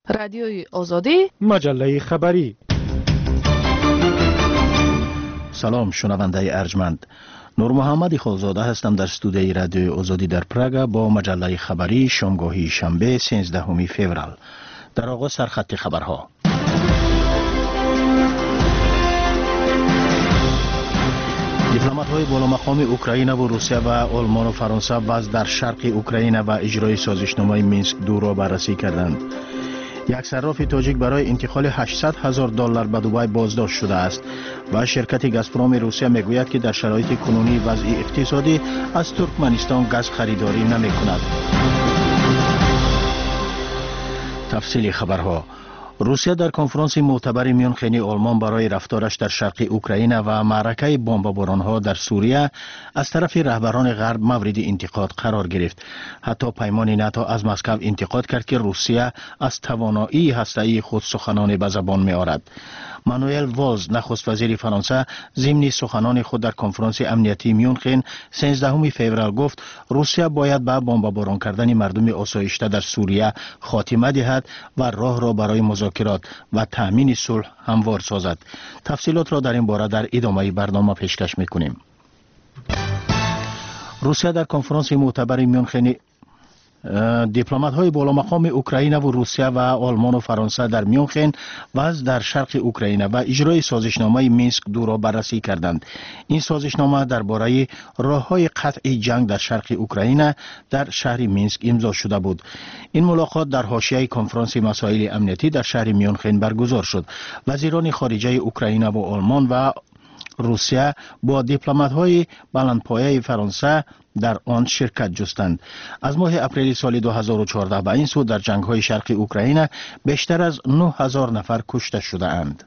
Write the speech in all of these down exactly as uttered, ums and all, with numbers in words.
رادیوی آزادی، مجله خبری. سلام شنونده ارجمند، نور محمد خالزاده هستم در استودیوی رادیوی آزادی در پراگ با مجله خبری شامگاهی شنبه سیزدهم فوریه. در آغاز سرخط خبرها. دیپلمات‌های بالا مقام اوکراین و روسیه و آلمان و فرانسه باز در شرق اوکراین و اجرای سازشنامه مینسک دو را بررسی کردند. یک صراف تاجیک برای انتقال هشتصد هزار دلار به دبی بازداشت شده است و شرکت گازپروم روسیه میگوید که در شرایط کنونی وضع اقتصادی از ترکمنستان گاز خریداری نمی‌کند. تفصیل خبرها. روسیه در کنفرانس معتبر میونخن آلمان برای رفتارش در شرق اوکراین و معرکه بمباران‌ها در سوریه از طرف رهبران غرب مورد انتقاد قرار گرفت. حتی پیمان ناتو از مسکو انتقاد کرد که روسیه از توانایی هسته‌ای خود سخنان به زبان می‌آورد. مانوئل والز نخست وزیر فرانسه ضمن سخنان خود در کنفرانس امنیتی میونخن سیزدهم فوریه گفت روسیه باید به بمباران کردن مردم آسایشته در سوریه خاتمه دهد و راه را برای مذاکرات و تامین صلح هموار سازد. تفصیلات را در این باره در ادامه برنامه پیشکش می‌کنیم. روسیه در کنفرانس معتبر میونخن دیپلمات‌های بالا مقام اوکراین و روسیه و آلمان و فرانسه در میونخن وضع در شرق اوکراین و اجرای سازشنامه مینسک دو را بررسی کردند. این سازشنامه درباره راه‌های قطع جنگ در شرق اوکراین در شهر مینسک امضا شده بود. این ملاقات در حاشیه کنفرانس مسائل امنیتی در شهر میونخن برگزار شد. وزیران خارجه اوکراین و آلمان و روسیه با دیپلمات‌های بلندپایه فرانسه در آن شرکت جستند. از ماه اپریل سال دو هزار و چهارده به این سو در جنگ‌های شرق اوکراین بیشتر از نه هزار نفر کشته شده اند.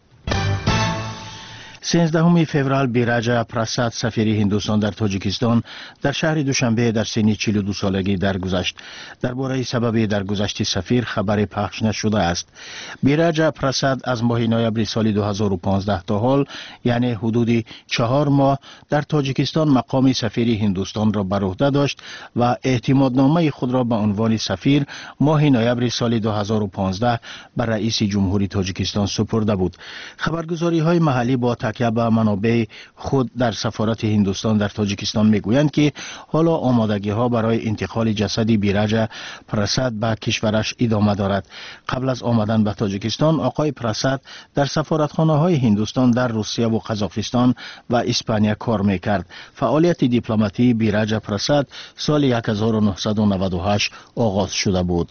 سیزدهم فوریه بیراج پراساد سفیر هندوستان در تاجیکستان در شهر دوشنبه در سن چهل و دو سالگی درگذشت. درباره سبب درگذشت سفیر خبر پخش نشده است. بیراج پراساد از ماه نوامبر سال دو هزار و پانزده تا حال یعنی حدود چهار ماه در تاجیکستان مقام سفیر هندوستان را بر عهده داشت و اعتمادنامه خود را به عنوان سفیر ماه نوامبر سال دو هزار و پانزده بر رئیس جمهوری تاجیکستان سپرده بود. خبرگزاری‌های محلی با تکیه به منابع خود در سفارت هندوستان در تاجیکستان میگویند که حالا آمادگی ها برای انتقال جسد بیراج پراساد به کشورش ادامه دارد. قبل از آمدن به تاجیکستان آقای پراساد در سفارتخانه های هندوستان در روسیه و قزاقستان و اسپانیا کار میکرد. فعالیت دیپلماتی بیراج پراساد سال هزار و نهصد و نود و هشت آغاز شده بود.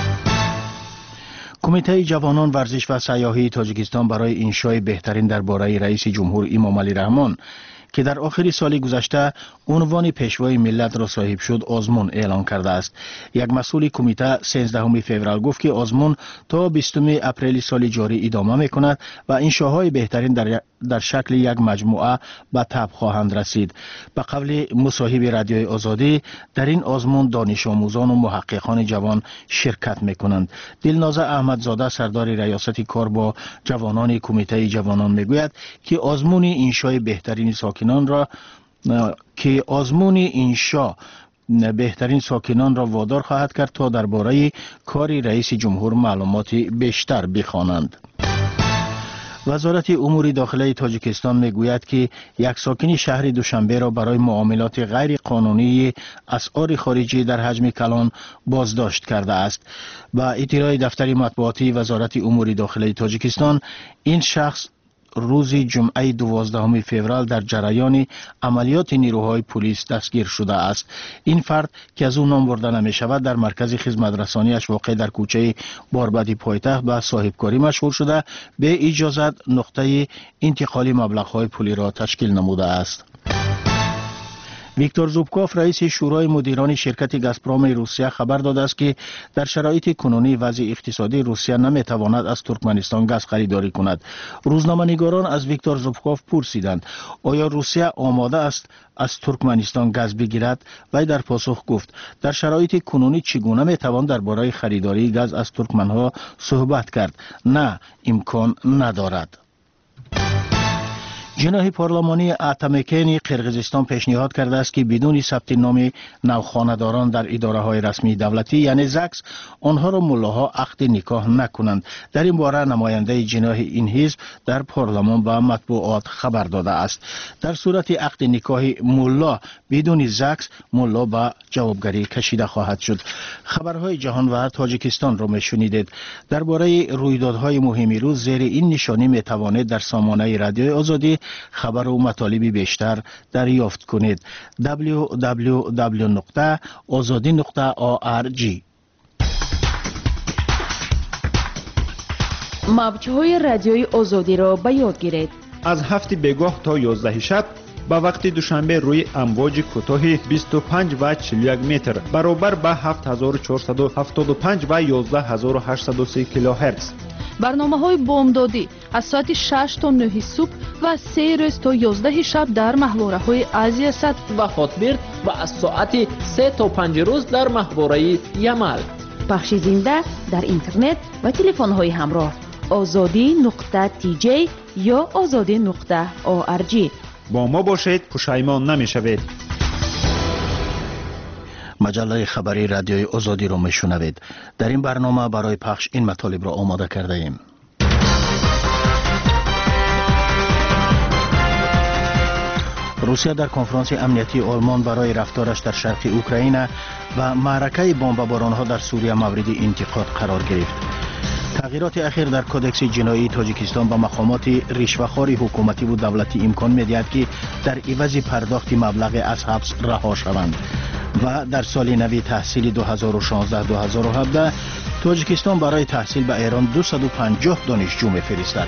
کمیته جوانان ورزش و سیاحی تاجیکستان برای انشای بهترین درباره رئیس جمهور امامعلی رحمان که در آخر سال گذشته عنوان پیشوای ملت را صاحب شد آزمون اعلان کرده است. یک مسئول کمیته سیزدهم فوریه گفت که آزمون تا بیستم اپریل سال جاری ادامه میکند و انشاهای بهترین در, در شکل یک مجموعه به تب خواهند رسید. به قول مصاحب رادیوی آزادی در این آزمون دانش آموزان و محققان جوان شرکت میکنند. دلنازه احمدزاده سردار ریاست کار با جوانان کمیته جوانان میگوید که آزمون انشای بهترین ساکنان را که آزمون انشا بهترین ساکنان را وادار خواهد کرد تا درباره کار رئیس جمهور معلومات بیشتر بخوانند. وزارت امور داخلی تاجیکستان میگوید که یک ساکن شهر دوشنبه را برای معاملات غیر قانونی اسعار خارجی در حجم کلان بازداشت کرده است. با اطلاع دفتر مطبوعاتی وزارت امور داخلی تاجیکستان این شخص روز جمعه دوازدهم فوریه در جریان عملیات نیروهای پلیس دستگیر شده است. این فرد که از او نام برده نمی شود در مرکز خدمت رسانیش واقع در کوچه باربدی پایتخت به صاحبکاری مشغول شده به اجازت نقطه انتقال مبلغ‌های پولی را تشکیل نموده است. ویکتور زوبکوف رئیس شورای مدیران شرکت گازپروم روسیه خبر داده است که در شرایط کنونی وضع اقتصادی روسیه نمیتواند از ترکمنستان گاز خریداری کند. روزنامه‌نگاران از ویکتور زوبکوف پرسیدند آیا روسیه آماده است از ترکمنستان گاز بگیرد؟ وی در پاسخ گفت در شرایط کنونی چگونه میتوان درباره خریداری گاز از ترکمنها صحبت کرد؟ نه، امکان ندارد. جناح پارلمانی اتمکن قرقیزستان پیشنهاد کرده است که بدون ثبت نام نوخانه‌داران در اداره های رسمی دولتی یعنی زکس آنها را ملاها عقد نکاح نکنند. در این باره نماینده جناح این حزب در پارلمان به مطبوعات خبر داده است. در صورت عقد نکاح ملا بدون زکس ملا به جوابگری کشیده خواهد شد. خبرهای جهان و تاجیکستان را میشنیدید. درباره رویدادهای مهم روز زیر این نشانی میتوانید در سامانه رادیوی آزادی خبر و مطالب بیشتر دریافت کنید. دبلیو دبلیو دبلیو نقطه آزادی نقطه او آر جی. موج‌های رادیوی آزادی را به یاد گیرید. از هفت بگاه تا یازده شب با وقت دوشنبه روی امواج کوتاه بیست و پنج و چهل و یک متر برابر به هفت هزار و چهارصد و هفتاد و پنج و یازده هزار و هشتصد و سی کیلوهرتز. برنامه های بامدادی از ساعت شش تا نه صبح و سه روز تا یازده شب در محوره های آسیا صد و خاطبرد و از ساعت سه تا پنج روز در محوره یمل. پخش زنده در اینترنت و تلفن های همراه آزادی نقطه تی جی یا آزادی نقطه او آر جی. با ما باشید، پشیمان نمیشوید. مجله خبری رادیوی آزادی را میشنوید. در این برنامه برای پخش این مطالب را آماده کرده ایم. روسیه در کنفرانس امنیتی آلمان برای رفتارش در شرق اوکراین و معرکه بمباران‌ها در سوریه مورد انتقاد قرار گرفت. تغییرات اخیر در کودکس جنایی تاجیکستان با مقامات رشوه‌خوار حکومتی و دولتی امکان می‌دهد که در عوض پرداخت مبلغ از حبس رها شوند. و در سال نوی تحصیل دو هزار و شانزده دو هزار و هفده تاجیکستان برای تحصیل به ایران دویست و پنجاه دانشجو می‌فرستد.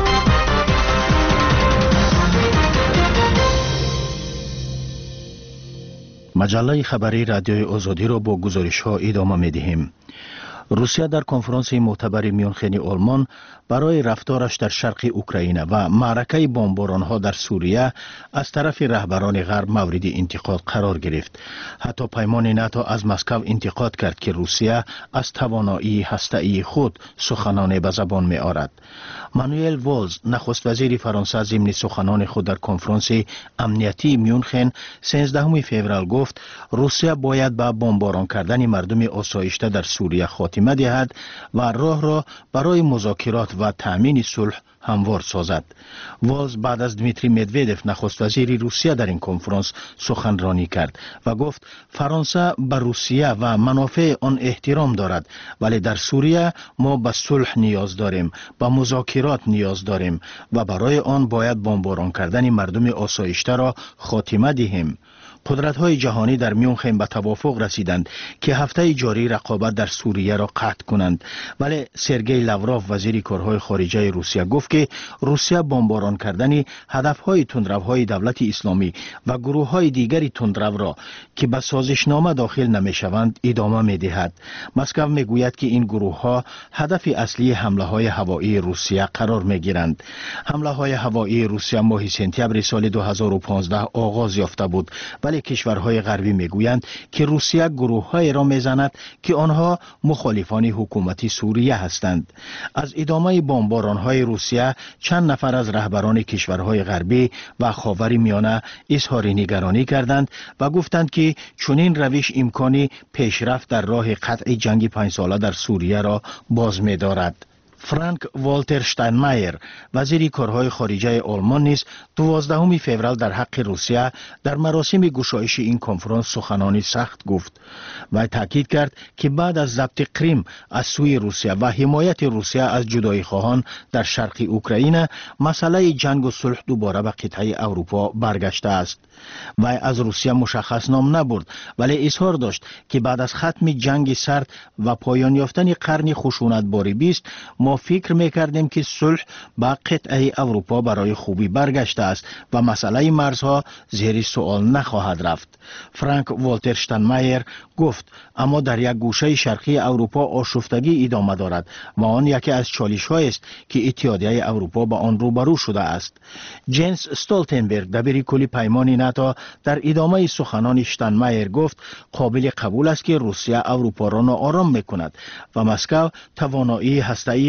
مجله خبری رادیوی آزادی را با گزارش‌ها ادامه می‌دهیم. روسیه در کنفرانس معتبر میونخن آلمان برای رفتارش در شرق اوکراین و معرکه بمباران‌ها در سوریه از طرف رهبران غرب مورد انتقاد قرار گرفت. حتی پیمان ناتو از مسکو انتقاد کرد که روسیه از توانایی هسته‌ای خود سخنان به زبان می آورد. مانوئل والز نخست وزیر فرانسه ضمن سخنان خود در کنفرانس امنیتی میونخن سیزدهم فوریه گفت روسیه باید به بمباران کردن مردم آسایشته در سوریه خاتمه دهد و راه را برای مذاکرات و تأمین صلح هموار سازد. والز بعد از دمیتری مدودف نخست وزیر روسیه در این کنفرانس سخنرانی کرد و گفت فرانسه به روسیه و منافع آن احترام دارد، ولی در سوریه ما به صلح نیاز داریم، به مذاکرات نیاز داریم و برای آن باید بمباران کردن مردم آسایشته را خاتمه دهیم. قدرت‌های جهانی در میونخن به توافق رسیدند که هفته جاری رقابت در سوریه را قطع کنند، ولی سرگئی لاوروف وزیر کارهای خارجه روسیه گفت که روسیه بمباران کردن هدف‌های تندروهای دولت اسلامی و گروه‌های دیگری تندرو را که به سازشنامه داخل نمی‌شوند ادامه می‌دهد. مسکو می‌گوید که این گروه‌ها هدف اصلی حمله‌های هوایی روسیه قرار می‌گیرند. حمله‌های هوایی روسیه ماه سپتامبر سال دو هزار و پانزده آغاز یافته بود، ولی کشورهای غربی میگویند که روسیه گروه‌های را میزند که آنها مخالفان حکومت سوریه هستند. از ادامه بمباران‌های روسیه چند نفر از رهبران کشورهای غربی و خاورمیانه اظهار نگرانی کردند و گفتند که چنین روش امکانی پیشرفت در راه قطع جنگ پنج ساله در سوریه را باز می‌دارد. فرانک والتر شتاینمایر وزیر کارهای خارجه آلمان نیز دوازدهم فوریه در حق روسیه در مراسم گشایش این کنفرانس سخنانی سخت گفت و تاکید کرد که بعد از ضبط کریم از سوی روسیه و حمایت روسیه از جدایی خواهان در شرق اوکراین مسئله جنگ و صلح دوباره به قطعه اروپا برگشته است. و از روسیه مشخص نام نبرد، ولی اظهار داشت که بعد از ختم جنگ سرد و پایان یافتن قرن خشونتبار بیست ما فکر میکردیم که صلح به قطعه اروپا برای خوبی برگشته است و مسئله مرزها زیر سوال نخواهد رفت. فرانک والتر شتاینمایر گفت اما در یک گوشه شرقی اروپا آشفتگی ادامه دارد و آن یکی از چالش‌هایی است که اتحادیه اروپا با آن روبرو شده است. جنس استولتنبرگ دبیر کلی پیمان ناتو در ادامه سخنان شتاینمایر گفت قابل قبول است که روسیه اروپا را ناآرام میکند و مسکو توانایی هسته‌ای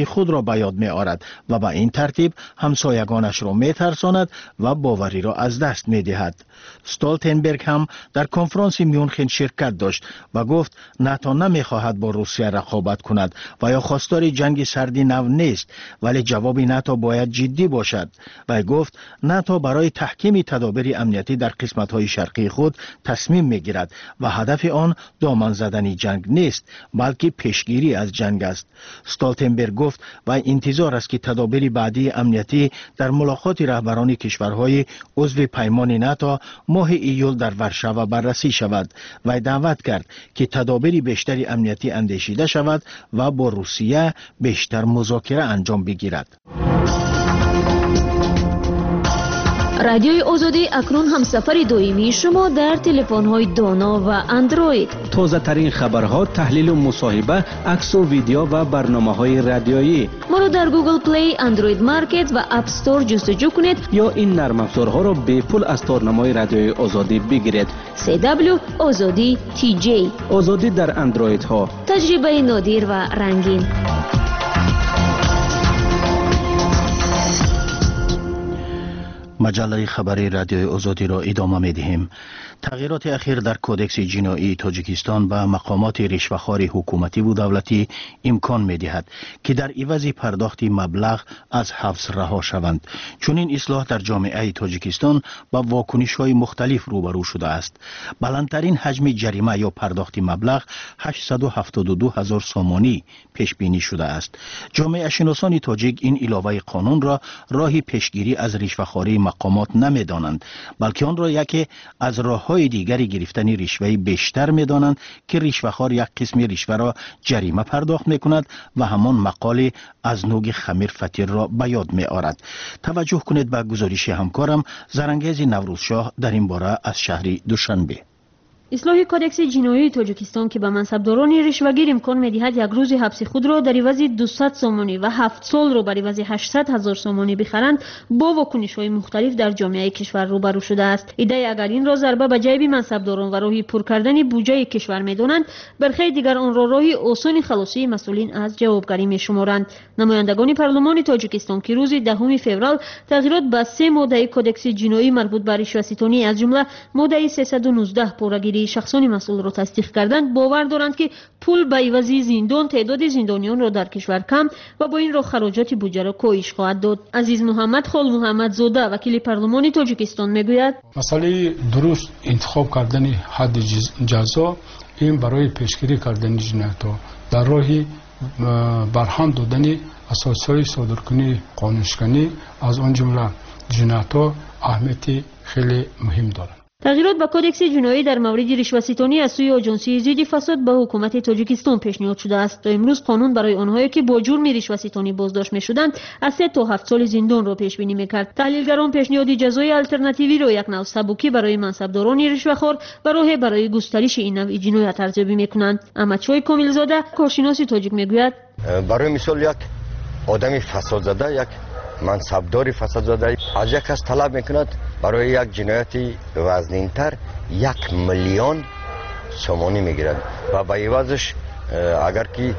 خود را به یاد می آورد و به این ترتیب همسایگانش را می ترساند و باوری را از دست می دهد. استولتنبرگ هم در کنفرانس میونخن شرکت داشت و گفت ناتو نمی خواهد با روسیه رقابت کند و یا خواستار جنگ سردی نو نیست، ولی جواب ناتو باید جدی باشد. و گفت ناتو برای تحکیم تدابیر امنیتی در قسمت‌های شرقی خود تصمیم می‌گیرد و هدف آن دامن زدن جنگ نیست، بلکه پیشگیری از جنگ است. استولتنبرگ گفت و انتظار است که تدابیر بعدی امنیتی در ملاقات رهبران کشورهای عضو پیمان ناتو ماه ایول در ورشاو بررسی شود و دعوت کرد که تدابیر بیشتری امنیتی اندیشیده شود و با روسیه بیشتر مذاکره انجام بگیرد. رادیوی آزادی اکنون همسفر دائمی شما در تلفن‌های دانا و اندروید. تازه ترین خبرها، تحلیل و مصاحبه، عکس و ویدیو و برنامه‌های رادیویی. ما را در گوگل پلی، اندروید مارکت و اپ استور جستجو کنید یا این نرم افزارها را به پول از تارنمای رادیوی آزادی بگیرید. سی دبلیو آزادی تی جی. آزادی در اندروید ها. تجربه نادر و رنگین. مجله خبری رادیوی آزادی را ادامه می دهیم. تغییرات اخیر در کودکس جنایی تاجیکستان به مقامات رشوه‌خوار حکومتی و دولتی امکان می دهد که در عوض پرداخت مبلغ از حبس رها شوند. چون این اصلاح در جامعه تاجیکستان با واکنش‌های مختلف روبرو شده است. بلندترین حجم جریمه یا پرداخت مبلغ هشتصد و هفتاد و دو هزار سومانی پیش بینی شده است. جامعه شناسان تاجیک این علاوه قانون را راه پیشگیری از رشوه‌خواری مقامات نمی دانند، بلکه آن را یکی از راه‌های دیگری گرفتن رشوه بیشتر می دانند که رشوه‌خوار یک قسم رشوه را جریمه پرداخت می کند و همان مقاله از نوگ خمیر فطیر را به یاد می آورد. توجه کنید به گزارش همکارم زرنگیز نوروزشاه در این باره از شهر دوشنبه. اصلاح کودکس جنایی تاجیکستان که به منصبداران رشوه‌گیر امکان می‌دهد یک روز حبس خود را در عوض دویست سومانی و هفت سال را بر عوض هشتصد هزار سومانی بخرند، با واکنش‌های مختلف در جامعه کشور روبرو شده است. ایده اگر این را ضربه به جیب منصبداران و راهی پر کردن بودجه کشور می‌دانند، برخی دیگر آن را راهی آسان خلاصی مسئولین از جوابگری می‌شمارند. نمایندگان پارلمان تاجیکستان که روز دهم فوریه تغییرات به سه ماده کودکس جنایی مربوط به رشوه‌ستانی از جمله ماده سیصد و نوزده پورگیری شخصان مسئول را تصدیق کردند، باور دارند که پول به عوض زندان تعداد زندانیان را در کشور کم و با این را خراجات بودجه را کاهش خواهد داد. عزیز محمد خال محمد زاده وکیل پارلمان تاجیکستان میگوید مسئله درست انتخاب کردن حد جزا این برای پیشگیری کردن جنایت‌ها در راه برهم دادن اساسهای صادرکنی قانونشکنی از آن جمله جنایت‌ها اهمیت خیلی مهم دارد. تغییرات به کودکس جنایی در مورد رشوه‌ستانی از سوی آژانسی ضد فساد به حکومت تاجیکستان پیشنهاد شده است. تا امروز قانون برای آنهایی که با جرم رشوه‌ستانی بازداشت می‌شدند از سه تا هفت سال زندان را پیش بینی می‌کرد. تحلیلگران پیشنهاد جزای آلترناتیوی را یک نوع سبکی برای منصبداران رشوه‌خوار و راه برای گسترش این نوع جنایت ارزیابی می‌کنند. احمدشاه کاملزاده کارشناس تاجیک می‌گوید برای مثال یک آدم فساد زده، یک منصبدار فساد زده از یک کس طلب میکند برای یک جنایتی وزنین‌تر یک میلیون سومانی میگیرد و به عوضش اگر که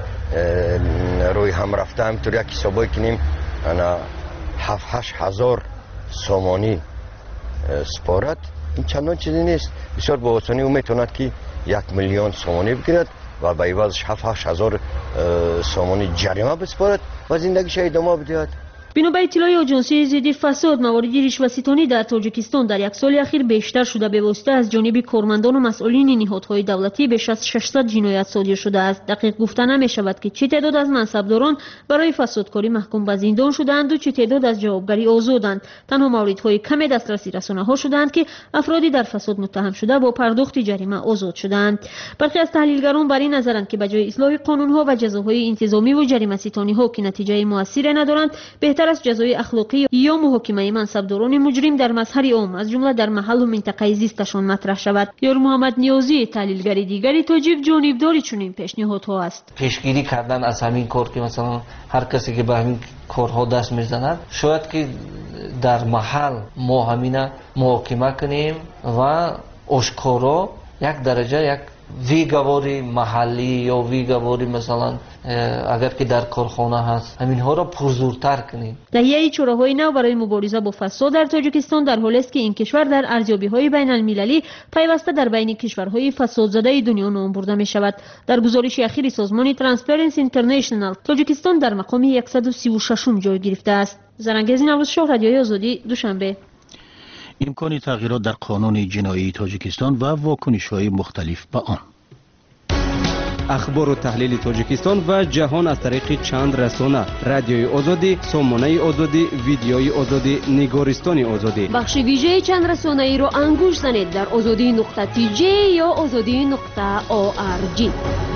روی هم رفته همینطور یک حسابایی کنیم انا هفت هشت هزار سومانی سپارد، این چندان چیزی نیست. بسیار با آسانی او میتوند که یک میلیون سومانی بگیرد و به عوضش هفت هشت هزار سومانی جریمه بسپارد و زندگیش ادامه بدهد. بنا به اطلاع آژانسی ضد فساد، موارد رشوه‌ستانی در تاجیکستان در یک سال اخیر بیشتر شده به واسطه از جانب کارمندان و مسئولین نهادهای دولتی بیش از ششصد جنایت صادر شده است. دقیق گفته نمی‌شود که چه تعداد از منصبداران برای فسادکاری محکوم به زندان شدند و چه تعداد از جوابگری آزادند. تنها موردهای کم دسترسی رسانه‌ها شدند که افرادی در فساد متهم شده با پرداخت جریمه آزاد شدند. برخی از تحلیلگران بر این نظرند که بجای اصلاح قانون‌ها و جزاهای انتظامی و جریمه‌ستانی‌ها که نتیجه موثری ندارند، بهتر است جزای اخلاقی یا محاکمه منصبداران مجرم در مظهر عام از جمله در محل و منطقه زیستشان مطرح شود. یار محمد نیازی تحلیلگر دیگری تاجیک جانبدار چنین پیشنهادها است. پیشگیری کردن از همین کار که مثلا هر کسی که به همین کارها دست میزند شاید که در محل ما همین محاکمه کنیم و آشکارا یک درجه یک ویگواری محلی یا ویگواری مثلا اگر که در کارخانه هست همین ها را پرزورتر کنیم. تهیه چراهای نو برای مبارزه با فساد در تاجیکستان در حالی است که این کشور در ارزیابی‌های بین المللی پیوسته در بین کشورهای فسادزده دنیا نام برده می شود. در گزارش اخیر سازمان ترانسپرنسی اینترنشنال تاجیکستان در مقام صد و سی و شش جای گرفته است. زرنگزی نوروزشاه، رادیوی آزادی، دوشنبه. امکان تغییرات در قانون جنایی تاجیکستان و واکنش‌های مختلف به آن. اخبار و تحلیل تاجیکستان و جهان از طریق چند رسانه: رادیوی آزادی، سامانه آزادی، ویدیوی آزادی، نگارستان آزادی. بخش ویژه چند رسانه ای را انگوش زنید در آزادی نقطه تی جی یا آزادی نقطه او آر جی.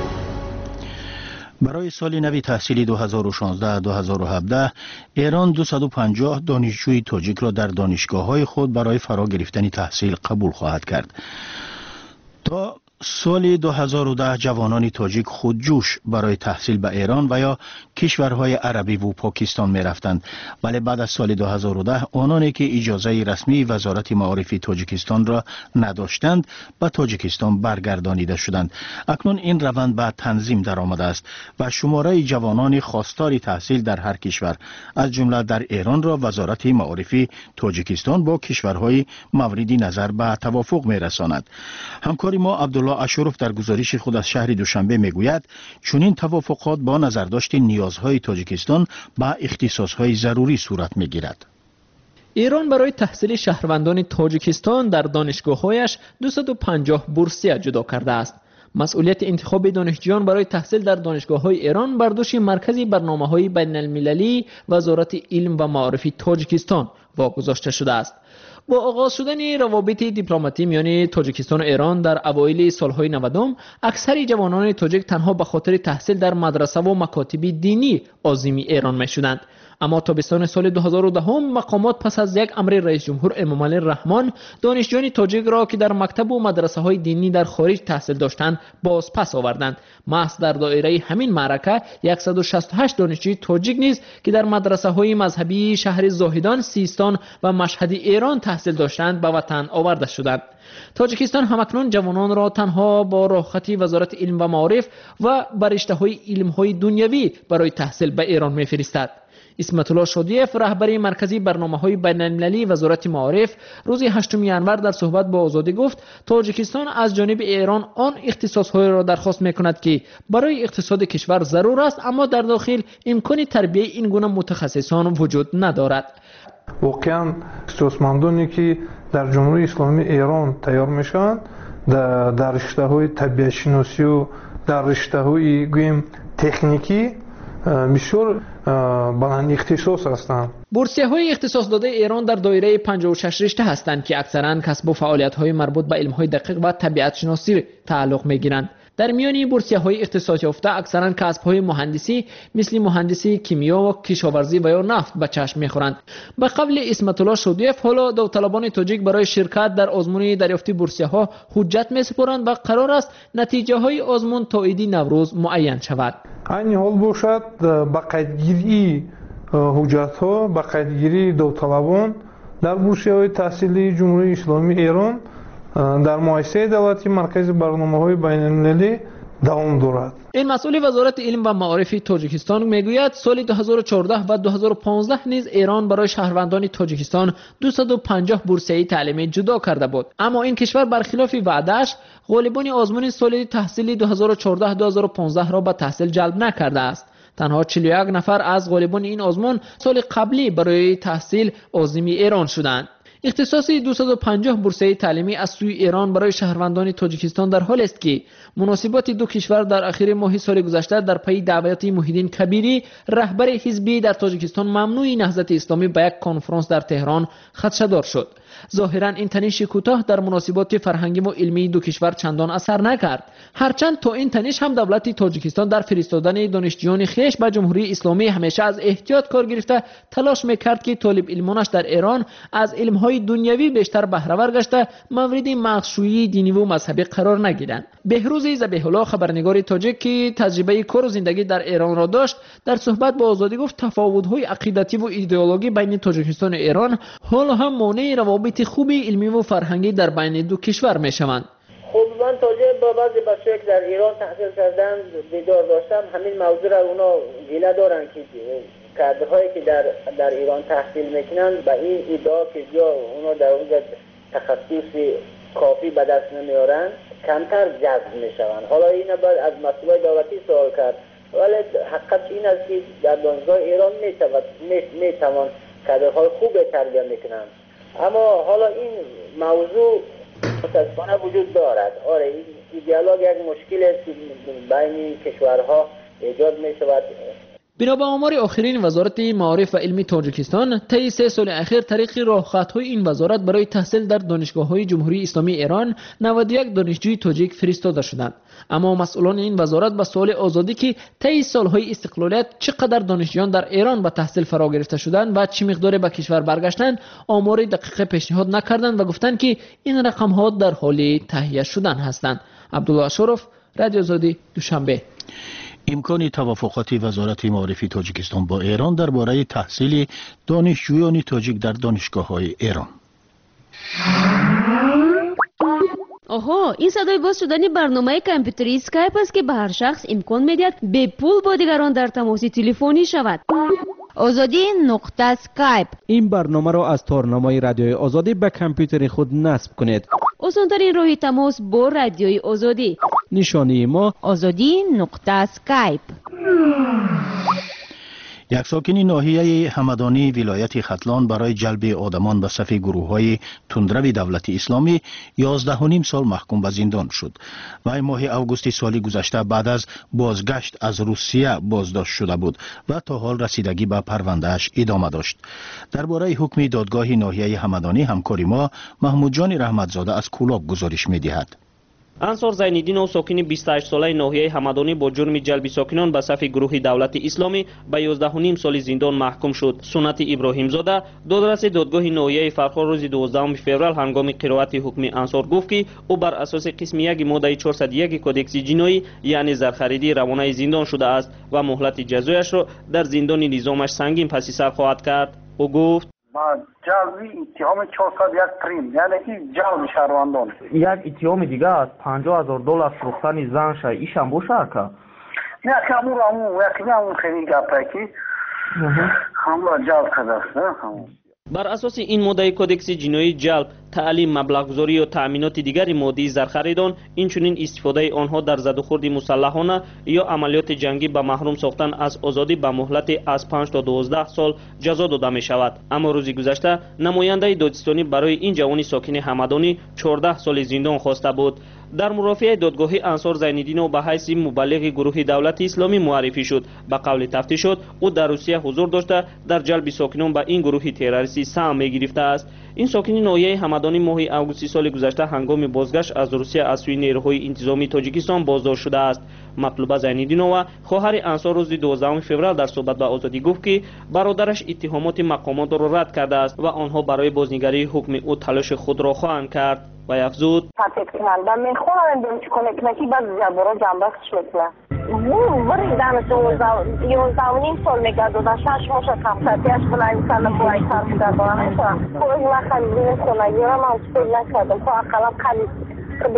برای سال نوی تحصیلی دو هزار و شانزده دو هزار و هفده ایران دویست و پنجاه دانشجوی تاجیک را در دانشگاه‌های خود برای فرا گرفتن تحصیل قبول خواهد کرد. تا سال دو هزار و ده جوانان تاجیک خودجوش برای تحصیل به ایران و یا کشورهای عربی و پاکستان می رفتند، ولی بعد از سال دو هزار و ده آنانی که اجازه رسمی وزارت معارف تاجیکستان را نداشتند به تاجیکستان برگردانیده شدند. اکنون این روند به تنظیم در آمده است و شماره جوانان خواستار تحصیل در هر کشور از جمله در ایران را وزارت معارف تاجیکستان با کشورهای مورد نظر به توافق می رساند. همکار ما عبدالله اشرف در گزارش خود از شهر دوشنبه میگوید چنین توافقات با نظرداشت نیازهای تاجیکستان به اختصاصهای ضروری صورت میگیرد. ایران برای تحصیل شهروندان تاجیکستان در دانشگاه‌هایش دویست و پنجاه بورسیه جدا کرده است. مسئولیت انتخاب دانشجویان برای تحصیل در دانشگاه‌های ایران بر دوش مرکز برنامه‌های بین‌المللی وزارت علم و معارف تاجیکستان واگذاشته شده است. با آغاز شدن روابط دیپلماتی میان تاجیکستان و ایران در اوایل سالهای نود، اکثر جوانان تاجیک تنها به خاطر تحصیل در مدرسه و مکاتب دینی عازم ایران میشدند. اما تابستان سال دو هزار و ده مقامات پس از یک امر رئیس جمهور امامعلی رحمان دانشجویان تاجیک را که در مکتب و مدرسه های دینی در خارج تحصیل داشتند باز پس آوردند. محض در دایره همین معرکه صد و شصت و هشت دانشجوی تاجیک نیز که در مدرسه های مذهبی شهر زاهدان، سیستان و مشهد ایران تحصیل داشتند به وطن آورده شدند. تاجیکستان همکنون جوانان را تنها با راهخطی وزارت علم و معارف و برشته های علم های دنیوی برای تحصیل به ایران می‌فرستد. اسمت الله شادیف رهبر مرکزی برنامه‌های بین‌المللی وزارت معارف روز هشتم ژانویه در صحبت با آزادی گفت تاجیکستان از جانب ایران آن اختصاص‌های را درخواست می‌کند که برای اقتصاد کشور ضرور است، اما در داخل امکان تربیت این گونه متخصصان وجود ندارد. واقعا اختصاصمندانی که در جمهوری اسلامی ایران تیار میشن در, در رشته‌های طبیعت شناسی و در رشته‌های گویم تکنیکی بسیار بلند اختصاص هستند. بورسیه های اختصاص داده ایران در دایره پنجاه و شش رشته هستند که اکثرا کسب و فعالیت های مربوط به علم های دقیق و طبیعت شناسی تعلق می گیرند. در میان این بورسیه های اختصاص یافته اکثرا کسب های مهندسی مثل مهندسی کیمیا و کشاورزی و یا نفت به چشم میخورند. به قول اسمت الله شادیف حالا داوطلبان تاجیک برای شرکت در آزمون دریافت بورسیه ها حجت میسپارند و قرار است نتیجه های آزمون تا عید نوروز معین شود. این حال باشد با قیدگیری حجت ها با قیدگیری داوطلبان در بورسیه های تحصیلی جمهوری اسلامی ایران در مؤسسه دولتی مرکز برنامه‌های بین‌المللی دوام دارد. این مسئول وزارت علم و معارف تاجیکستان میگوید سال دو هزار و چهارده و دو هزار و پانزده نیز ایران برای شهروندان تاجیکستان دویست و پنجاه بورسیه تعلیمی جدا کرده بود، اما این کشور برخلاف وعده‌اش غالبان آزمون سال تحصیلی دو هزار و چهارده دو هزار و پانزده را به تحصیل جلب نکرده است. تنها چهل و یک نفر از غالبان این آزمون سال قبلی برای تحصیل عازم ایران شدند. اختصاصی دویست و پنجاه بورسیه تعلیمی از سوی ایران برای شهروندان تاجیکستان در حال است که مناسبات دو کشور در اخیر ماه سال گذشته در پی دعوت محیدین کبیری رهبر حزبی در تاجیکستان ممنوع نهضت اسلامی به یک کنفرانس در تهران خدشه‌دار شد. ظاهرا این تنش کوتاه در مناسبات فرهنگی و علمی دو کشور چندان اثر نکرد، هرچند تا این تنش هم دولت تاجیکستان در فرستادن دانشجویان خویش به جمهوری اسلامی همیشه از احتیاط کار گرفته تلاش میکرد که طالب علمانش در ایران از علمهای دنیوی بیشتر بهره ور گشته مورد مغشویی دینی و مذهبی قرار نگیرند. بهروز ذبیح الله خبرنگار تاجیک که تجربه کار و زندگی در ایران را داشت در صحبت با آزادی گفت تفاوت‌های عقیدتی و ایدئولوژی بین تاجیکستان و ایران حالا هم مانع روابط خوبی علمی و فرهنگی در بین دو کشور میشوند. خب من متوجه با بعضی بچه‌ای که در ایران تحصیل کردن دیدار داشتم، همین موضوع را اونا گله دارن که کادرهایی که در در ایران تحصیل میکنن با این ادعا که یا اونا در اونجا تخصص کافی به دست نمیارن کمتر جذب میشوند. حالا این باید از مسئولای دولتی سوال کرد، ولی حقیقت این است که در دانشگاه ایران میتوان میتوان کادرهای خوب تربیت میکنن، اما حالا این موضوع متاسفانه وجود دارد. آره این دیالوگ یک مشکل است بین کشورها ایجاد میشود. بنا به آمار آخرین وزارت معارف و علم تاجیکستان، طی سه سال اخیر طریق راهخطهای این وزارت برای تحصیل در دانشگاه‌های جمهوری اسلامی ایران نود و یک دانشجوی تاجیک فرستاده شدند. اما مسئولان این وزارت به سوال آزادی که طی سالهای استقلالیت چقدر دانشجویان در ایران به تحصیل فرا گرفته شدند و چه مقدار به کشور برگشتند، آمار دقیق پیشنهاد نکردند و گفتند که این رقم‌ها در حال تهیه شدن هستند. عبدالله اشرف، رادیو آزادی، دوشنبه. امکان توافقات وزارت معارف تاجیکستان با ایران درباره تحصیل دانشجویان تاجیک در دانشگاه‌های ایران. آها، این صدای باز شدن برنامه کامپیوتری اسکایپ است که به هر شخص امکان می‌دهد به پول با دیگران در تماس تلفنی شود. آزادی نقطه اسکایپ. این برنامه را از تارنامه رادیوی آزادی به کامپیوتر خود نصب کنید. آسان‌ترین راه تماس با رادیوی آزادی. نشانی ما آزادی نقطه اسکایپ. یک ساکن ناحیه همدانی ولایت ختلان برای جلب آدمان به صف گروه‌های تندرو دولت اسلامی یازده و نیم سال محکوم به زندان شد. وی ماه اوگوست سال گذشته بعد از بازگشت از روسیه بازداشت شده بود و تا حال رسیدگی به پروندهش ادامه داشت. درباره حکم دادگاه ناحیه همدانی همکار ما محمود جان رحمتزاده از کولاب گزارش می‌دهد. انصار زین‌الدین ساکن بیست و هشت ساله ناحیه همدانی با جرم جلب ساکنان به صف گروه دولت اسلامی به یازده و نیم سال زندان محکوم شد. سنت ابراهیم زاده، دادرس دادگاه ناحیه فرخار روز دوازدهم فوریه هنگام قرائت حکم انصار گفت که او بر اساس قسم یک ماده چهارصد و یک کدکس جنایی یعنی زرخریدی روانه زندان شده است و مهلت جزایش را در زندان نظامش سنگین پس سر خواهد کرد. او گفت جلبی اتهام چهارصد و یک پریم یعنی که جلب شهروندان یک اتهام دیگه از پنجاه هزار دلار فروختن زنش ایشم بوشار که نه کامو رامو یکی همون خیلی گپه که همون جلب کرده همون. بر اساس این ماده کدکس جنایی جلب، تعلیم، مبلغ‌گذاری و تأمینات دیگر مادی زرخریدان، اینچنین استفاده آنها در زدوخورد مسلحانه یا عملیات جنگی به محروم ساختن از آزادی به مهلت از پنج تا دوازده سال جزا داده می شود. اما روزی گذشته نماینده دادستانی برای این جوان ساکن همدانی چهارده سال زندان خواسته بود. در مرافعه دادگاهی انصار زین‌الدین به حیث مبلغ گروه دولت اسلامی معرفی شد. به قول تفتیشات او در روسیه حضور داشته در جلب ساکنان به این گروه تروریستی سهم می‌گرفته است. این ساکن ناحیه همدانی ماه اوگوست سال گذشته هنگام بازگشت از روسیه از سوی نیروهای انتظامی تاجیکستان بازداشت شده است. مطلوبه زین‌الدینова خواهر انصار روز دوازدهم فوریه در صحبت با آزادی گفت که برادرش اتهامات مقامات را رد کرده است و آنها برای بازنگری حکم او تلاش خود را خواهند کرد. و افزود تحقیق کننده میخوان دمچ کنکنکی بعد جبرا جنبکش میکنه او بری دانش یازده و نیم سال میگرد و در شش ماه کفتیش بلای میکنم بلای کار میکرد و نمیتونم خود من خلیدین خونه یارم هم سپیل نکردم تو اقلاب خلید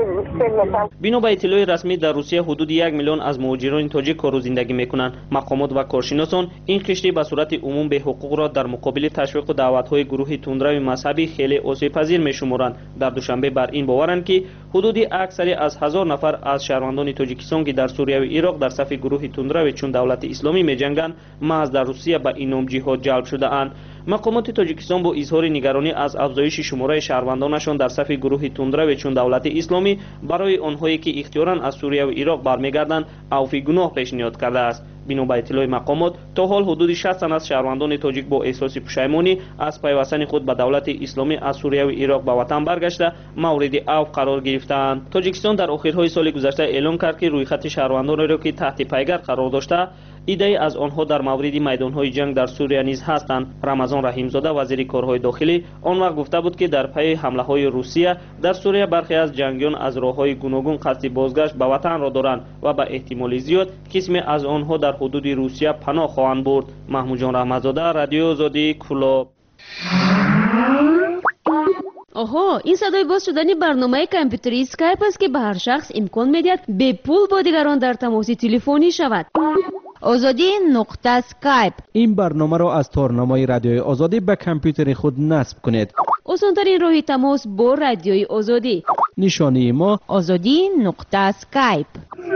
بنا به اطلاع رسمی در روسیه حدود یک میلیون از مهاجران تاجیک کار و زندگی میکنند. مقامات و کارشناسان این کشتی به صورت عموم به حقوق را در مقابل تشویق و دعوت‌های گروه تندرو مذهبی خیلی آسیب‌پذیر میشمارند. در دوشنبه بر این باورند که حدود اکثری از هزار نفر از شهروندان تاجیکستان که در سوریه و عراق در صف گروه تندرو چون دولت اسلامی میجنگند محض در روسیه به این نام جهاد جلب شده اند. مقامات تاجیکستان با اظهار نگرانی از افزایش شماره شهروندانشان در صف گروه تندرو چون دولت اسلامی برای آنهایی که اختیاراً از سوریه و عراق برمیگردند عفو گناه پیشنهاد کرده است. بنا به اطلاع مقامات تا حال حدود شصت تن از شهروندان تاجیک با احساس پشیمانی از پیوستن خود به دولت اسلامی از سوریه و عراق به وطن برگشته مورد عفو قرار گرفتند. تاجیکستان در آخرهای سال گذشته اعلام کرد که رویخط شهروندان را که تحت پیگر قرار داشته ایده از آنها در مورد میدانهای جنگ در سوریه نیز هستند. رمضان رحیمزاده وزیر کارهای داخلی آن وقت گفته بود که در پی حمله های روسیه در سوریه برخی از جنگیان از راههای گوناگون قصد بازگشت به وطن را دارند و به احتمال زیاد قسمی از آنها در حدود روسیه پناه خواهند برد. محمود جان رحمتزاده، رادیو آزادی، کولاب. آها، این صدای باز شدنی برنامه کامپیوتری اسکایپ است که به هر شخص امکان میدهد به پول با دیگران در تماس تلفنی شود. آزادی نقطه اسکایپ. این برنامه را از تارنمای رادیوی آزادی به کامپیوتر خود نصب کنید. آسان‌ترین راه تماس با رادیوی آزادی. نشانی ما آزادی نقطه اسکایپ.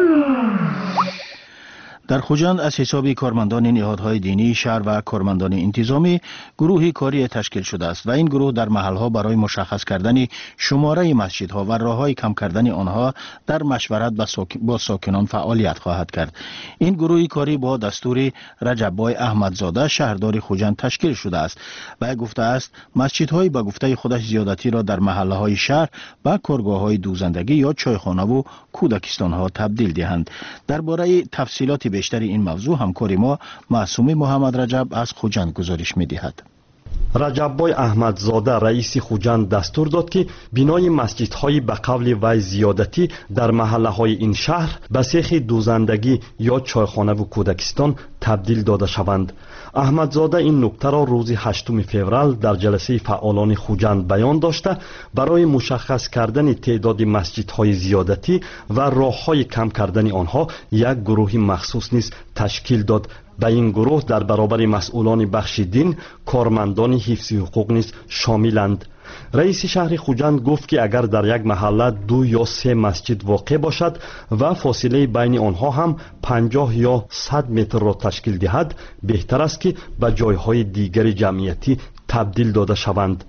در خوجند از حساب کارمندان نهادهای دینی شهر و کارمندان انتظامی گروهی کاری تشکیل شده است و این گروه در محلها برای مشخص کردن شماره مسجدها و راههای کم کردن آنها در مشورت با ساکنان فعالیت خواهد کرد. این گروهی کاری با دستور رجب بای احمدزاده شهردار خوجند تشکیل شده است و گفته است مسجدهای به گفته خودش زیادتی را در محلهای شهر به کارگاه‌های دوزندگی یا چایخانه و کودکستان‌ها تبدیل دهند. درباره تفصیلات بیشتر این موضوع همکار ما معصوم محمد رجب از خوجند گزارش می‌دهد. رجب‌بای احمدزاده رئیس خوجند دستور داد که بینای مسجدهای به قول وی زیادتی در محله‌های این شهر به سیخ دوزندگی یا چایخانه و کودکستان تبدیل داده شوند. احمدزاده این نکته را روز هشتم فوریه در جلسه فعالان خوجند بیان داشته برای مشخص کردن تعداد مسجدهای زیادتی و راه‌های کم کردن آنها یک گروه مخصوص نیز تشکیل داد. به این گروه در برابر مسئولان بخش دین، کارمندان حفظ حقوق نیز شاملند. رئیس شهر خوجند گفت که اگر در یک محله دو یا سه مسجد واقع باشد و فاصله بین آنها هم پنجاه یا صد متر را تشکیل دهد، بهتر است که به جایهای دیگر جمعیتی تبدیل داده شوند.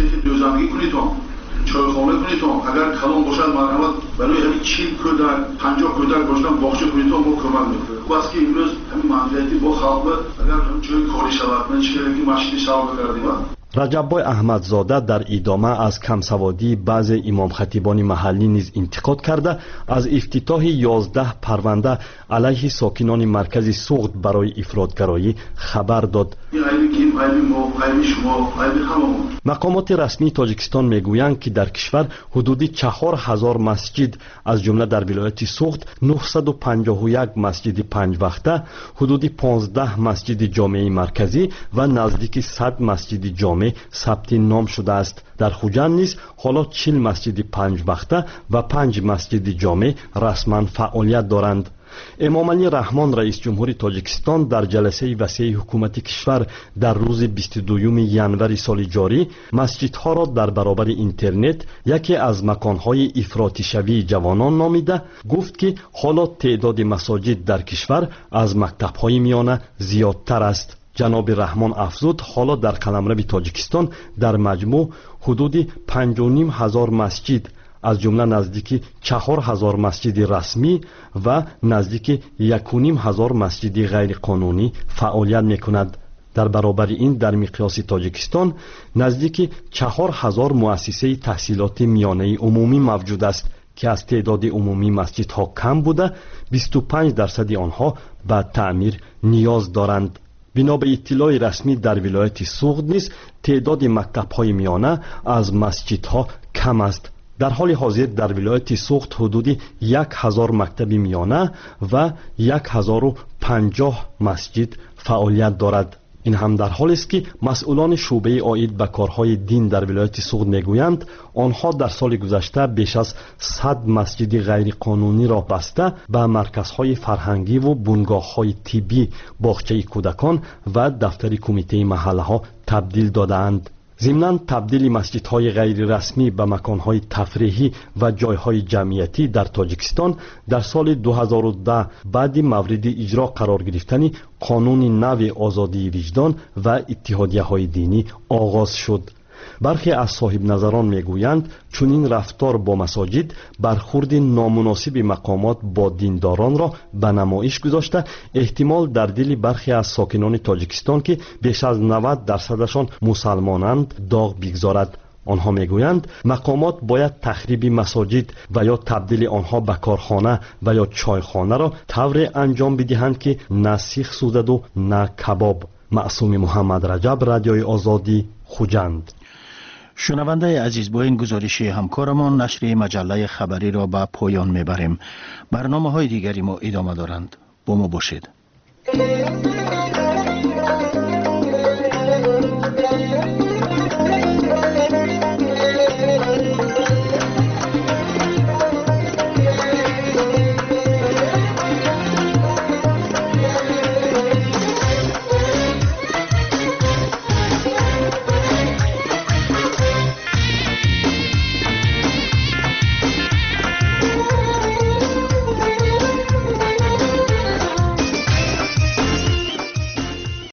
چایخانه کنید اگر کلان باشد مرحمت برای همین چیل کودک پنجاه کودک باشدن باخچه کنید ما کمک میکنه. خوب است که امروز همین منفعتی با خلق اگر هم جای کاری شود من چیکار که مسجد سواب کردیم. رجب‌بای احمدزاده در ادامه از کمسوادی بعض امام خطیبان محلی نیز انتقاد کرده از افتتاح یازده پرونده علیه ساکنان مرکز سوخت برای افراطگرایی خبر داد. مقامات رسمی تاجیکستان میگویند که در کشور حدود چهار هزار مسجد از جمله در ولایت سوخت نهصد و پنجاه و یک مسجد پنج وقته، حدود پانزده مسجد جامع مرکزی و نزدیک صد مسجد جامع ثبت نام شده است. در خوجند نیز حالا چهل مسجد پنج وقته و پنج مسجد جامع رسما فعالیت دارند. امام علی رحمان رئیس جمهور تاجیکستان در جلسه وسیع حکومت کشور در روز بیست و دوم ژانویه سال جاری مسجدها را در برابر اینترنت یکی از مکانهای افراطی شوی جوانان نامیده گفت که حالا تعداد مساجد در کشور از مکتب‌های میانه زیادتر است. جناب رحمان افزود حالا در قلمرو تاجیکستان در مجموع حدود پنج و نیم هزار مسجد از جمله نزدیک چهار هزار مسجد رسمی و نزدیک یک و نیم هزار مسجد غیر قانونی فعالیت میکند. در برابر این در مقیاس تاجیکستان نزدیک چهار هزار مؤسسه تحصیلات میانه عمومی موجود است که از تعداد عمومی مسجدها کم بوده بیست و پنج درصد آنها به تعمیر نیاز دارند. بنا به اطلاع رسمی در ولایت سوخت نیز تعداد مکتب‌های میانه از مسجدها کم است. در حال حاضر در ولایت سوخت حدود یک هزار مکتب میانه و یک هزار و پنجاه مسجد فعالیت دارد. این هم در حالی است که مسئولان شعبه عاید به کارهای دین در ولایت سوخت میگویند آنها در سال گذشته بیش از صد مسجد غیر قانونی را بسته به مرکزهای فرهنگی و بنگاه‌های طبی، باغچه کودکان و دفتر کمیته محله ها تبدیل دادند. ضمناً تبدیل مسجدهای غیر رسمی به مکانهای تفریحی و جایهای جمعیتی در تاجیکستان در سال دو هزار و ده بعد مورد اجرا قرار گرفتن قانون نو آزادی وجدان و اتحادیه‌های دینی آغاز شد. برخی از صاحب نظران میگویند چون این رفتار با مساجد برخورد نامناسب مقامات با دینداران را به نمایش گذاشته احتمال در دل برخی از ساکنان تاجیکستان که بیش از نود درصدشان مسلمانند داغ بگذارد. آنها میگویند مقامات باید تخریب مساجد و یا تبدیل آنها به کارخانه و یا چایخانه را طور انجام بدهند که نه سیخ سوزد و نه کباب. معصوم محمد رجب، رادیوی آزادی، خوجند. شنونده عزیز، با این گزارش همکارمان نشر مجله خبری را به پایان میبریم. برنامه های دیگری ما ادامه دارند. با ما باشید.